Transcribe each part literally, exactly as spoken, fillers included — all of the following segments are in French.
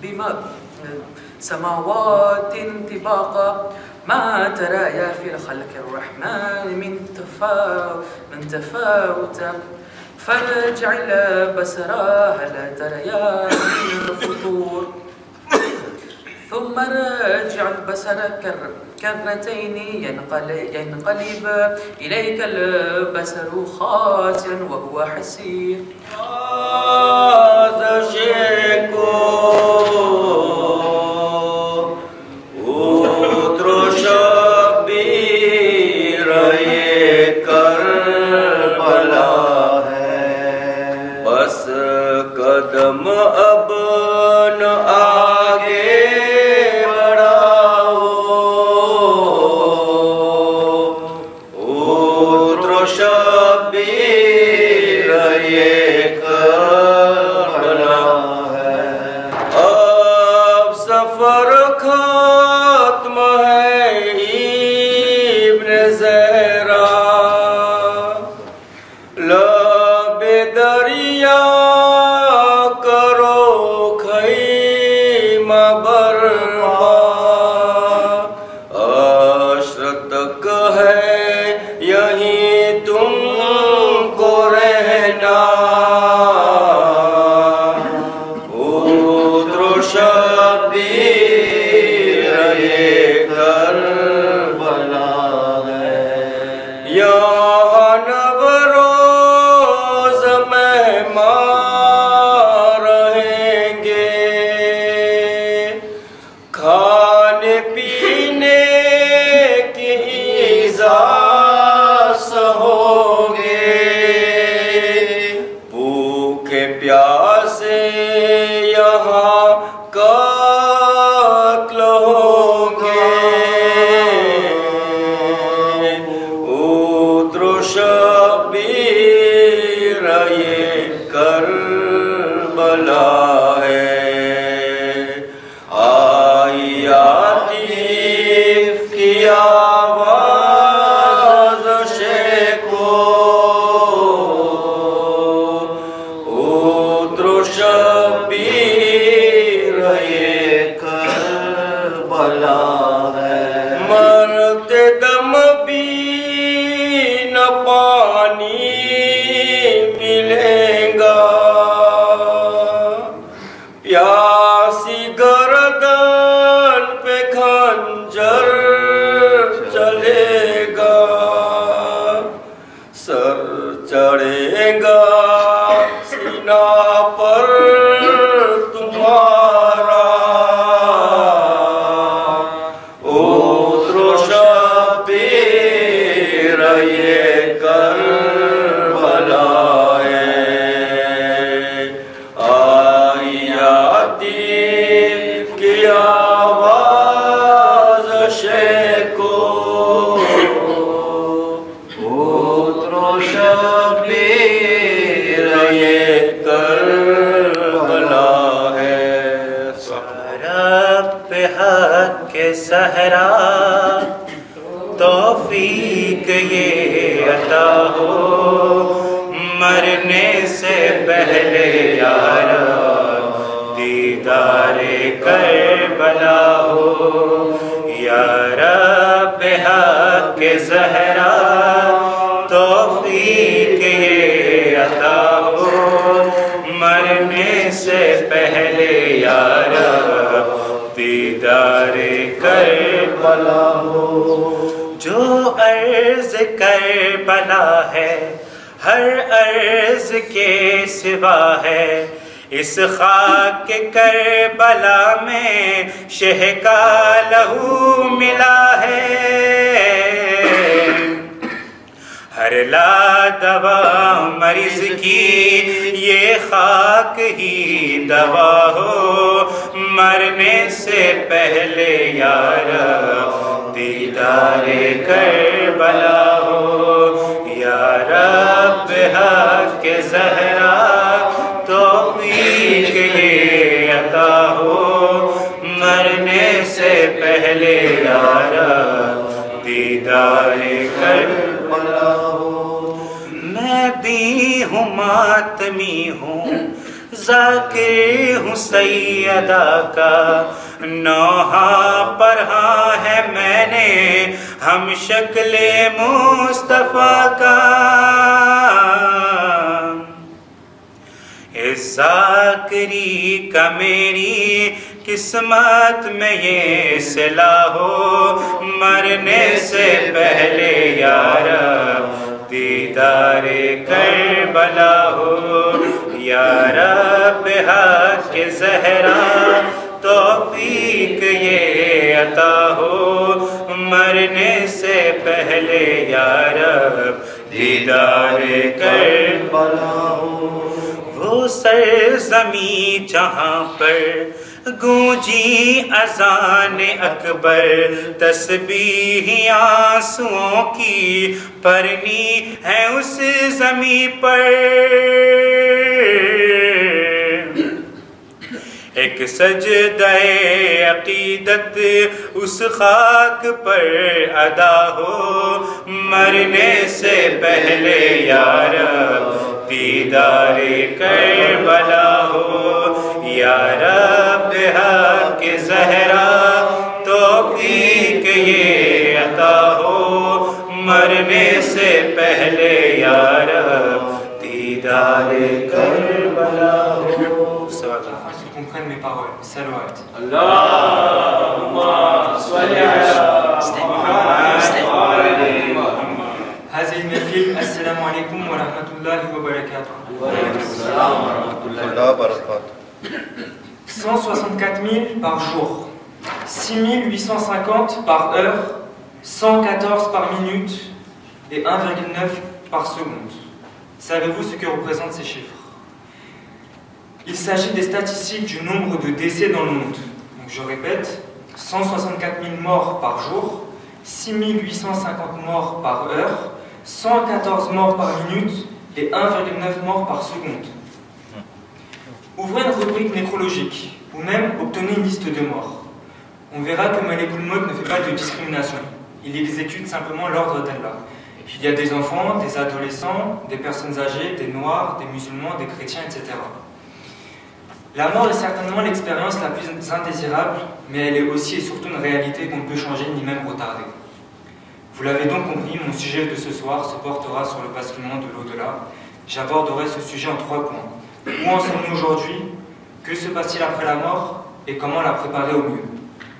بما سماوات طباقا ما ترى يا في الخلق الرحمن من تفاوت من تفاوت فارجع البصر هل ترى يا من فطور ثم راجع البصر كرتين ينقلب, ينقلب إليك البصر خاسئا وهو حسير. هذا شيكو اترش بیر یہ کربلا ہے بس قدم اب نہ آگے صحرا توفیق یہ عطا ہو مرنے سے پہلے یار دیدار کربلا ہو یا رب حق زہرا توفیق یہ عطا ہو مرنے سے پہلے یار دیدار کربلا ہو جو عرض کربلا ہے ہر عرض کے سوا ہے اس خاک کربلا میں شہ کا لہو ملا ہے ہر لا دوا مریض کی یہ خاک ہی دوا ہو مرنے سے پہلے یار دیدار کربلا ہو یا رب حق زہرا توفیق یہ عطا ہو مرنے سے پہلے یار دیدار کربلا ہو میں بھی ہوں ماتمی ہوں जाकिर हूँ सैयदा का नौहा पढ़ा है मैंने हम शक्ले मुस्तफा का। इस जाकिरी का मेरी किस्मत में ये सिला हो मरने से पहले यार दीदारे करबला हो। या रब हक ज़हरा तौफीक ये अता हो मरने से पहले यार दीदारे करबला हो। वो सरज़मीं जहाँ पर गूंजी अज़ान अकबर तस्बीह आंसुओं की परनी है उस ज़मीं पर। एक सजदाए अकीदत उस खाक पर अदा हो मरने से पहले यार दीदारे करबला हो। या रब हक ज़हरा तौफीक ये अता हो मरने से पहले यार दीदारे करबला हो। Comprennent mes paroles. Salouat. Allahumma salli ala Muhammad. هذه المثل السلام عليكم ورحمة الله وبركاته. cent soixante-quatre mille par jour, six mille huit cent cinquante par heure, cent quatorze par minute et un virgule neuf par seconde. Savez-vous ce que représentent ces chiffres? Il s'agit des statistiques du nombre de décès dans le monde. Donc je répète, cent soixante-quatre mille morts par jour, six mille huit cent cinquante morts par heure, cent quatorze morts par minute et un virgule neuf morts par seconde. Ouvrez une rubrique nécrologique ou même obtenez une liste de morts. On verra que Malekul Maut ne fait pas de discrimination. Il exécute simplement l'ordre d'Allah. Il y a des enfants, des adolescents, des personnes âgées, des noirs, des musulmans, des chrétiens, et cetera. La mort est certainement l'expérience la plus indésirable, mais elle est aussi et surtout une réalité qu'on ne peut changer ni même retarder. Vous l'avez donc compris, mon sujet de ce soir se portera sur le basculement de l'au-delà. J'aborderai ce sujet en trois points. Où en sommes-nous aujourd'hui? Que se passe-t-il après la mort? Et comment la préparer au mieux?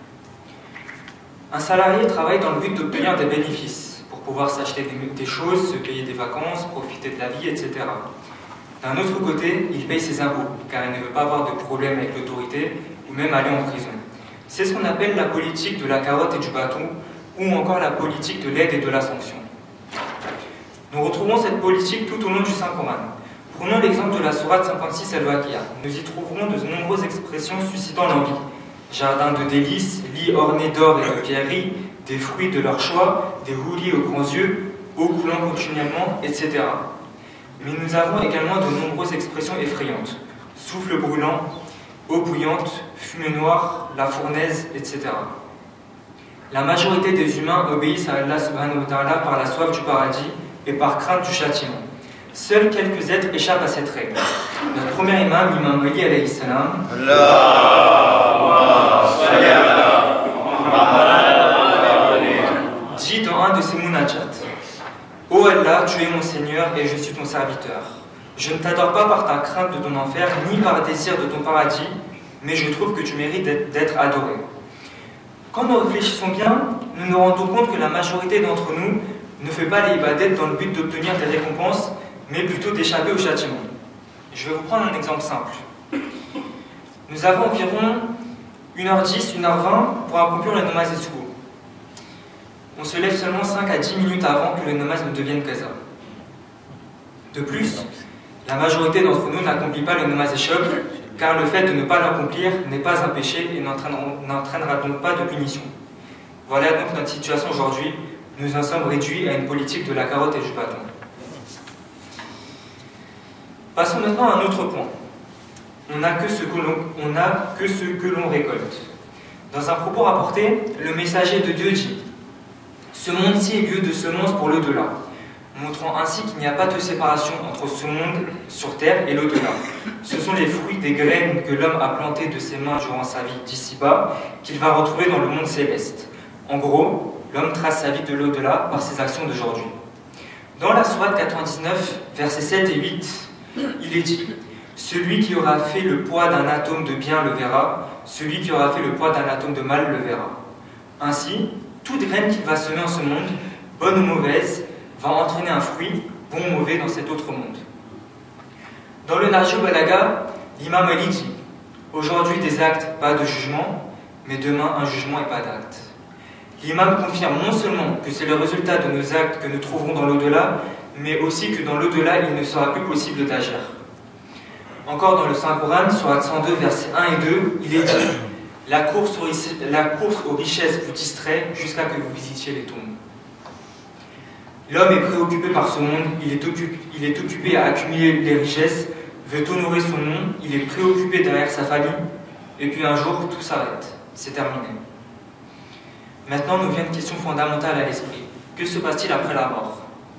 Un salarié travaille dans le but d'obtenir des bénéfices, pour pouvoir s'acheter des choses, se payer des vacances, profiter de la vie, et cetera. D'un autre côté, il paye ses impôts, car il ne veut pas avoir de problème avec l'autorité, ou même aller en prison. C'est ce qu'on appelle la politique de la carotte et du bâton, ou encore la politique de l'aide et de la sanction. Nous retrouvons cette politique tout au long du Saint-Coran. Prenons l'exemple de la sourate cinquante-six Al-Waqi'a. Nous y trouverons de nombreuses expressions suscitant l'envie. Jardin de délices, lits ornés d'or et de pierreries, des fruits de leur choix, des houris aux grands yeux, eau coulant continuellement, et cetera. Mais nous avons également de nombreuses expressions effrayantes. Souffle brûlant, eau bouillante, fumée noire, la fournaise, et cetera. La majorité des humains obéissent à Allah subhanahu wa ta'ala par la soif du paradis et par crainte du châtiment. Seuls quelques êtres échappent à cette règle. Notre premier imam, l'imam Ali alayhi salam, dit dans un de ses munajats: Ô Allah, tu es mon Seigneur et je suis ton serviteur. Je ne t'adore pas par ta crainte de ton enfer, ni par désir de ton paradis, mais je trouve que tu mérites d'être adoré. Quand nous réfléchissons bien, nous nous rendons compte que la majorité d'entre nous ne fait pas les ibadat dans le but d'obtenir des récompenses, mais plutôt d'échapper au châtiment. Je vais vous prendre un exemple simple. Nous avons environ une heure dix, une heure vingt pour accomplir le namaz al-subuh. On se lève seulement cinq à dix minutes avant que le namaz ne devienne qaza. De plus, la majorité d'entre nous n'accomplit pas le namaz al-shub, car le fait de ne pas l'accomplir n'est pas un péché et n'entraînera donc pas de punition. Voilà donc notre situation aujourd'hui. Nous en sommes réduits à une politique de la carotte et du bâton. Passons maintenant à un autre point. On n'a que ce que l'on a que ce que l'on récolte. Dans un propos rapporté, le messager de Dieu dit: ce monde-ci est lieu de semences pour l'au-delà. montrant ainsi qu'il n'y a pas de séparation entre ce monde sur terre et l'au-delà. Ce sont les fruits des graines que l'homme a plantées de ses mains durant sa vie d'ici-bas qu'il va retrouver dans le monde céleste. En gros, l'homme trace sa vie de l'au-delà par ses actions d'aujourd'hui. Dans la sourate quatre-vingt-dix-neuf, versets sept et huit, il est dit « Celui qui aura fait le poids d'un atome de bien le verra, celui qui aura fait le poids d'un atome de mal le verra. » Ainsi, toute graine qu'il va semer en ce monde, bonne ou mauvaise, va entraîner un fruit, bon ou mauvais, dans cet autre monde. Dans le Nahj al-Balagha, l'imam Ali dit « Aujourd'hui des actes, pas de jugement, mais demain un jugement et pas d'actes. » L'imam confirme non seulement que c'est le résultat de nos actes que nous trouverons dans l'au-delà, mais aussi que dans l'au-delà, il ne sera plus possible d'agir. Encore dans le Saint-Coran, sourate cent deux, versets un et deux, il est dit « La course aux, la course aux richesses vous distrait jusqu'à que vous visitiez les tombes. » L'homme est préoccupé par ce monde, il est, occupé, il est occupé à accumuler les richesses, veut honorer son nom, il est préoccupé derrière sa famille, et puis un jour, tout s'arrête, c'est terminé. Maintenant, nous vient une question fondamentale à l'esprit. Que se passe-t-il après la mort?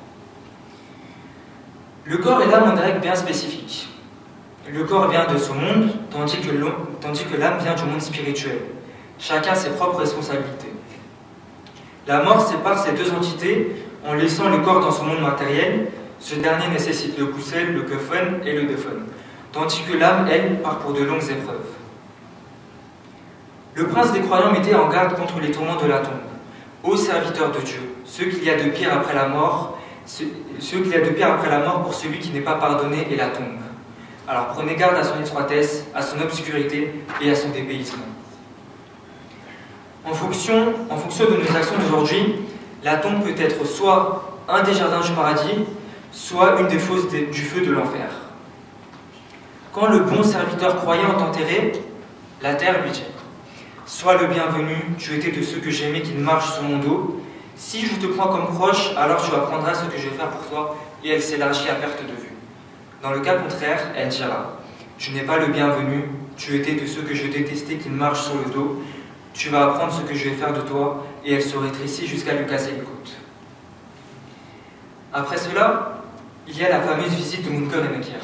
Le corps et l'âme ont des règles bien spécifiques. Le corps vient de ce monde, tandis que l'âme vient du monde spirituel. Chacun a ses propres responsabilités. La mort sépare ces deux entités en laissant le corps dans son monde matériel. Ce dernier nécessite le ghusl, le kafan et le dafn, tandis que l'âme, elle, part pour de longues épreuves. Le prince des croyants mettait en garde contre les tourments de la tombe. Ô serviteurs de Dieu, ce qu'il y a de pire après la mort, ce, ce qu'il y a de pire après la mort pour celui qui n'est pas pardonné est la tombe. Alors prenez garde à son étroitesse, à son obscurité et à son dépaysement. En fonction, en fonction de nos actions d'aujourd'hui, la tombe peut être soit un des jardins du paradis, soit une des fosses du feu de l'enfer. Quand le bon serviteur croyant est enterré, la terre lui dit « Sois le bienvenu, tu étais de ceux que j'aimais qui marchent sur mon dos. Si je te prends comme proche, alors tu apprendras ce que je vais faire pour toi. » Et elle s'élargit à perte de vue. Dans le cas contraire, elle dira « Je n'ai pas le bienvenu, tu étais de ceux que je détestais qui marchent sur le dos. Tu vas apprendre ce que je vais faire de toi. » Et elle se rétrécit jusqu'à lui casser les côtes. Après cela, il y a la fameuse visite de Munkar et Nakir.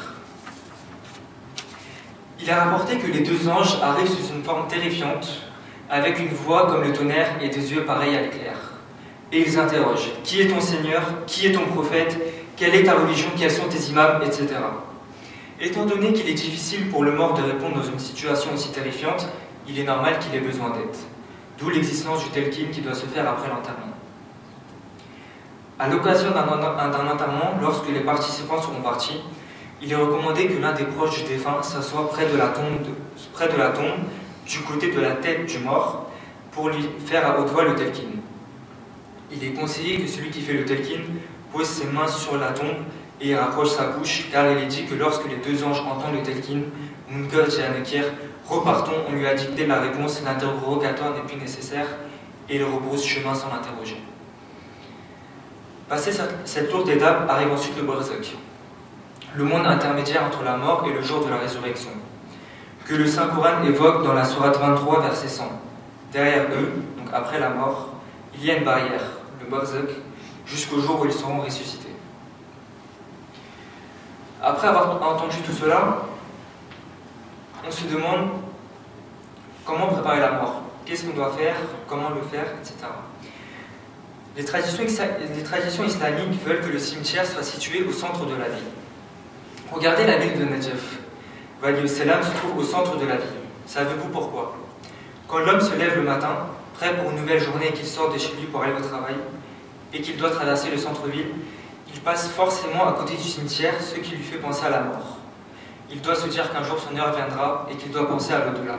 Il est rapporté que les deux anges arrivent sous une forme terrifiante, avec une voix comme le tonnerre et des yeux pareils à l'éclair. Et ils interrogent « Qui est ton Seigneur? Qui est ton prophète? Quelle est ta religion? Quels sont tes imams? et cetera. Étant donné qu'il est difficile pour le mort de répondre dans une situation aussi terrifiante, il est normal qu'il ait besoin d'aide. D'où l'existence du telkin qui doit se faire après l'enterrement. À l'occasion d'un enterrement, lorsque les participants seront partis, il est recommandé que l'un des proches du défunt s'assoie près de la tombe, de, près de la tombe, du côté de la tête du mort, pour lui faire à haute voix le telkin. Il est conseillé que celui qui fait le telkin pose ses mains sur la tombe et rapproche sa bouche, car il est dit que lorsque les deux anges entendent le telkin, Munkar et Nakir, repartons, on lui a dicté la réponse, l'interrogatoire n'est plus nécessaire, et il rebrousse chemin sans l'interroger. Passé cette lourde étape, arrive ensuite le barzakh, le monde intermédiaire entre la mort et le jour de la résurrection, que le Saint-Coran évoque dans la sourate vingt-trois, verset cent. Derrière eux, donc après la mort, il y a une barrière, le barzakh, jusqu'au jour où ils seront ressuscités. Après avoir entendu tout cela, on se demande comment préparer la mort, qu'est-ce qu'on doit faire, comment le faire, et cetera. Les traditions, les traditions islamiques veulent que le cimetière soit situé au centre de la ville. Regardez la ville de Najaf. Wali al-Salam se trouve au centre de la ville. Savez-vous pourquoi? Quand l'homme se lève le matin, prêt pour une nouvelle journée et qu'il sort de chez lui pour aller au travail, et qu'il doit traverser le centre-ville, il passe forcément à côté du cimetière, ce qui lui fait penser à la mort. Il doit se dire qu'un jour son heure viendra et qu'il doit penser à l'au-delà.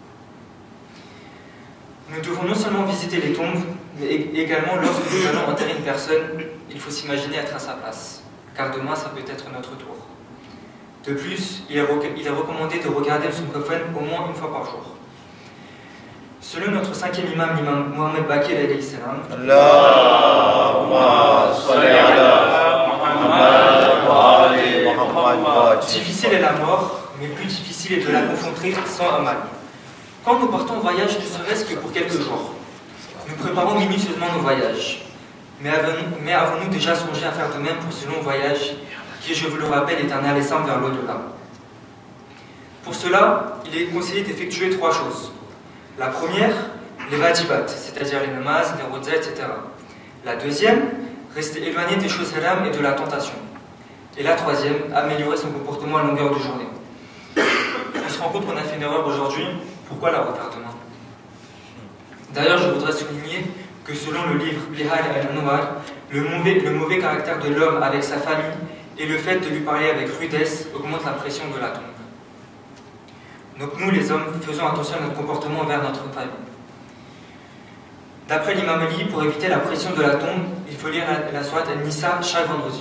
Nous devons non seulement visiter les tombes, mais également lorsque nous allons enterrer une personne, il faut s'imaginer être à sa place, car demain ça peut être notre tour. De plus, il est recommandé de regarder son coffin au moins une fois par jour. Selon notre cinquième imam, l'imam Mohamed Baqir alayhi salam, Allahumma salli ala Muhammad wa ali Muhammad. Difficile est la mort, mais plus difficile est de la confronter sans un mal. Quand nous partons en voyage, ne serait-ce que pour quelques jours, nous préparons minutieusement nos voyages. Mais avons-nous mais avons-nous déjà songé à faire de même pour ce long voyage, qui, je vous le rappelle, est un aller simple vers l'au-delà? Pour cela, il est conseillé d'effectuer trois choses. La première, les wajibat, c'est-à-dire les namazes, les rodzas, et cetera. La deuxième, rester éloigné des choses haram et de la tentation. Et la troisième, améliorer son comportement à longueur de journée. On se rend compte qu'on a fait une erreur aujourd'hui. Pourquoi la refaire demain? D'ailleurs, je voudrais souligner que selon le livre Bihar al-Anwar, le mauvais, le mauvais caractère de l'homme avec sa famille et le fait de lui parler avec rudesse augmente la pression de la tombe. Donc nous, les hommes, faisons attention à notre comportement envers notre famille. D'après l'imam Ali, pour éviter la pression de la tombe, il faut lire la, la sourate An-Nisa chaque vendredi.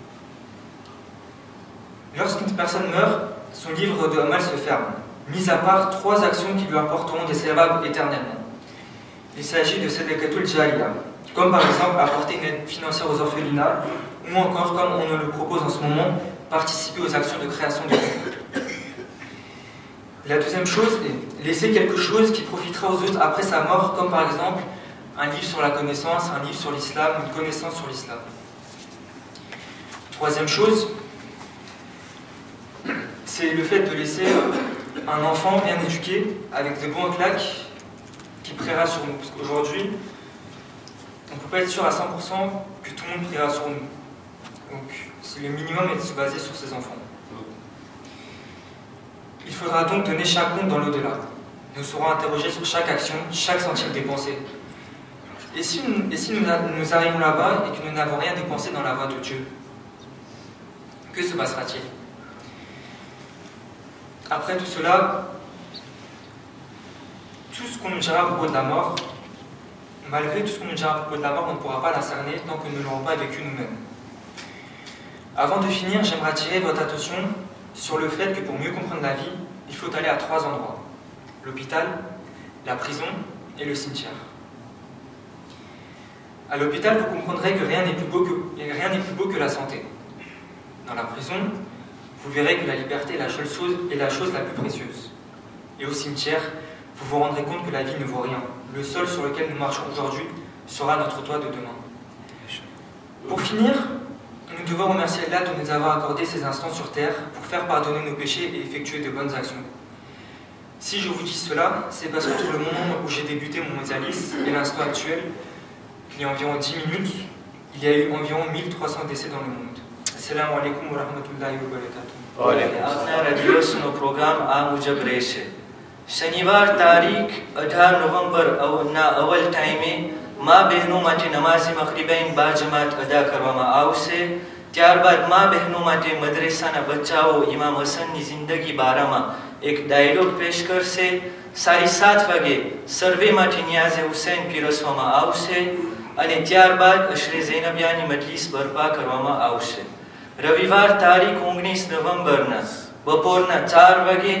Lorsqu'une personne meurt, son livre de Amal se ferme, mis à part trois actions qui lui apporteront des sawab éternellement. Il s'agit de Sadaqatul Jariya, comme par exemple apporter une aide financière aux orphelinats, ou encore, comme on nous le propose en ce moment, participer aux actions de création de vie. La deuxième chose est laisser quelque chose qui profitera aux autres après sa mort, comme par exemple un livre sur la connaissance, un livre sur l'islam, une connaissance sur l'islam. Troisième chose, c'est le fait de laisser un enfant bien éduqué, avec de bons claques, qui priera sur nous. Parce qu'aujourd'hui, on ne peut pas être sûr à cent pour cent que tout le monde priera sur nous. Donc, c'est le minimum est de se baser sur ses enfants. Il faudra donc donner chaque compte dans l'au-delà. Nous serons interrogés sur chaque action, chaque centime dépensé. Et si nous, et si nous, nous arrivons là-bas et que nous n'avons rien dépensé dans la voie de Dieu, que se passera-t-il? Après tout cela, tout ce qu'on nous dira à propos de la mort, malgré tout ce qu'on nous dira à propos de la mort, on ne pourra pas la cerner tant que nous ne l'aurons pas vécu nous-mêmes. Avant de finir, j'aimerais attirer votre attention sur le fait que pour mieux comprendre la vie, il faut aller à trois endroits: l'hôpital, la prison et le cimetière. À l'hôpital, vous comprendrez que rien n'est plus beau que, rien n'est plus beau que la santé. Dans la prison, vous verrez que la liberté est la seule chose, est la chose la plus précieuse. Et au cimetière, vous vous rendrez compte que la vie ne vaut rien. Le sol sur lequel nous marchons aujourd'hui sera notre toit de demain. Pour finir, nous devons remercier Allah de nous avoir accordé ces instants sur terre pour faire pardonner nos péchés et effectuer de bonnes actions. Si je vous dis cela, c'est parce qu'entre le moment où j'ai débuté mon médialis et l'instant actuel, il y a environ dix minutes, il y a eu environ mille trois cents décès dans le monde. Assalamu alaikum wa rahmatullahi wa barakatuh. अपना radio सुनो programme आ मुजब રહેશે. શનિવાર તારીખ અઢાર નવેમ્બર ના અવલ ટાઈમે મા બહેનો માટે નમાઝે મગરિબૈન બા જમાત અદા કરવામાં આવશે. ત્યારબાદ મા બહેનો માટે મદ્રેસાના બચ્ચાઓ ઇમામ હસનની જિંદગી બારામાં એક ડાયલોગ પેશ કરશે. સાડી સાત વાગે સર્વે માટે નિયાઝે હુસૈન પીરસવામાં આવશે અને ત્યારબાદ અશરે ઝૈનબિયાની મજલિસ બરપા કરવામાં આવશે. રવિવાર તારીખ ઓગણીસ નવેમ્બરના બપોરના ચાર વાગે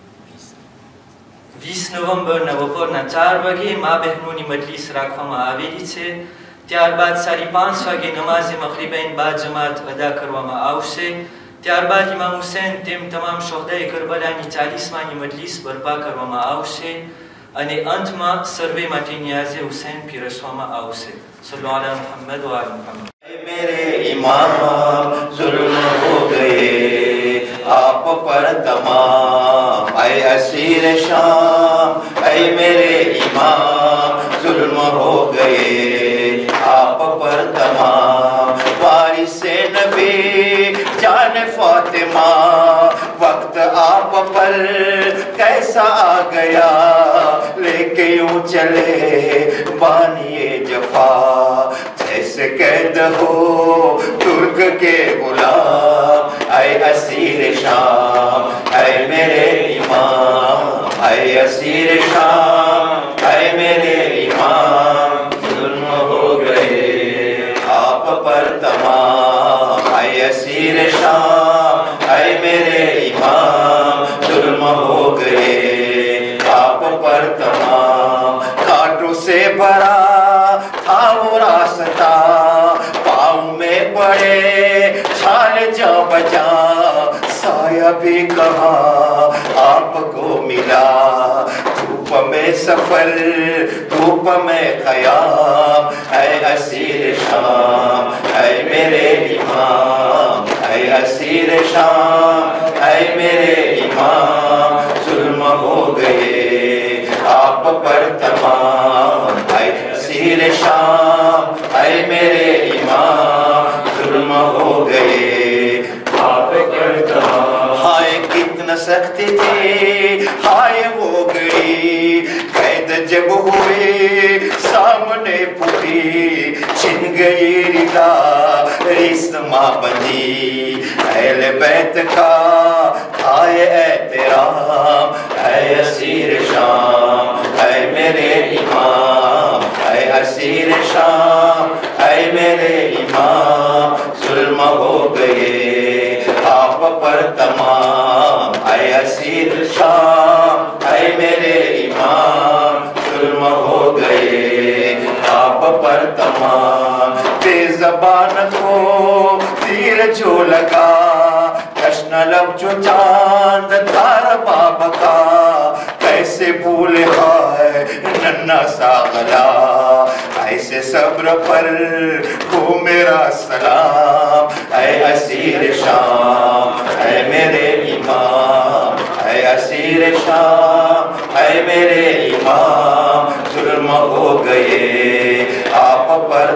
વીસ નવેમ્બરના બપોરના ચાર વાગે મા બહેનોની મજલિસ રાખવામાં આવેલી છે. ત્યારબાદ સાડી પાંચ વાગે નમાઝે મગરિબૈન બા જમાત અદા કરવામાં આવશે. ત્યારબાદ ઇમામ હુસૈન તેમ તમામ શોહદાએ કરબલાની ચાલીસમાની મજલિસ બરપા કરવામાં આવશે અને અંતમાં સર્વે માટે નિયાઝે હુસૈન પીરસવામાં આવશે. સલ્લુ અલા મુહમ્મદ વ આલ મુહમ્મદ. मेरे इमाम जुल्म हो गए आप पर तमाम, ऐ असीर शाम ऐ मेरे इमाम जुल्म हो गए आप पर तमाम. वारिसे नबी जान फातिमा वक्त आप पर कैसा आ गया, लेके यूं चले बानिए जफा जैसे कैद हो तुर्क के गुलाम. ऐ असीर शाम ऐ मेरे इमाम, ऐ असीर शाम ऐ मेरे इमाम जुल्म हो गए आप पर तमाम. ऐ असीर शाम ऐ मेरे इमाम जुल्म हो गए आप पर तमाम. कांटों से भरा था वो रास्ता, पाँव में पड़े छाल जा बजा, साया भी कहाँ आपको मिला, धूप में اے سفر دھوپ میں قیام، اے اسیر شام، اے میرے امام، اے اسیر شام، اے میرے امام، ظلم ہو گئے آپ پر تمام، اے اسیر شام، اے میرے امام، ظلم ہو گئے آپ پر تمام۔ ہائے کتنا سخت تھے، ہائے ہو گئی قید جب ہوئے سامنے پھوٹی، چھن گئی ردا رسما بندی، اہل بیت کا آئے احترام، اے اسیر شام، اے میرے امام، اے اسیر شام، اے میرے امام، ظلم ہو گئے آپ پر تمام، اے اسیر شام، اے میرے امام، ظلم ہو گئے آپ پر تمام۔ بے زبان کو تیر جو لگا، تشنہ لب جو چاند تھا باب کا، کیسے بھول ہائے ننھا سا گلا، ایسے صبر پر ہو میرا سلام، اے اسیر شام، اے میرے امام، اے اسیر شام، اے میرے امام، ظلم ہو گئے آپ پر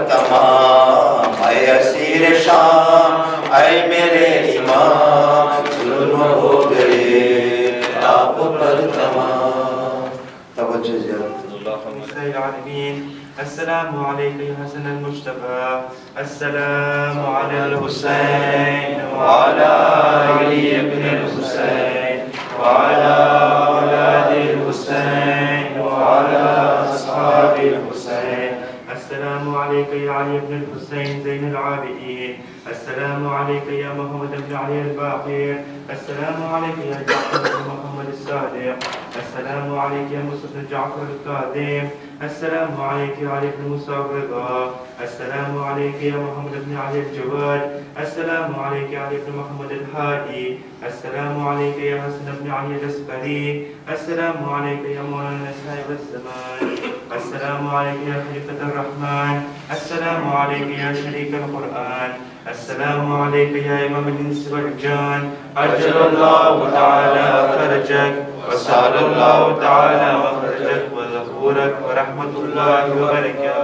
تمام، اے اسیر شام، اے میرے امام، ظلم ہو گئے آپ پر تمام۔ توجہ زیادہ العالمین۔ السلام علیکم یا حسن المجتبی، السلام علی الحسین وعلی علی ابن الحسین وعلی اولاد الحسین وعلی اصحاب الحسین۔ السلام علیکم یا علی ابن الحسین زین العابدین، السلام علیکم یا محمد ابن علی الباقر، السلام علیکم یا جعفر بن محمد الصادق، السلام علیکم یا مصطفى بن جعفر القادم، السلام علیکم یا علی بن موسیٰ الرضا، السلام علیکم یا محمد بن علی الجواد، السلام علیکم یا علی بن محمد الحادی، السلام علیکم یا حسن بن علی العسقری، السلام علیکم یا مولانا صاحب الزمان، السلام علیکم یا خلیفۃ الرحمن، السلام علیکم یا شریک القرآن، السلام علیکم یا امام الانس والجان، عجل اللہ تعالی فرجک وسال اللہ تعالی مخرجک وظہورک ورحمت اللہ وبرکاتہ۔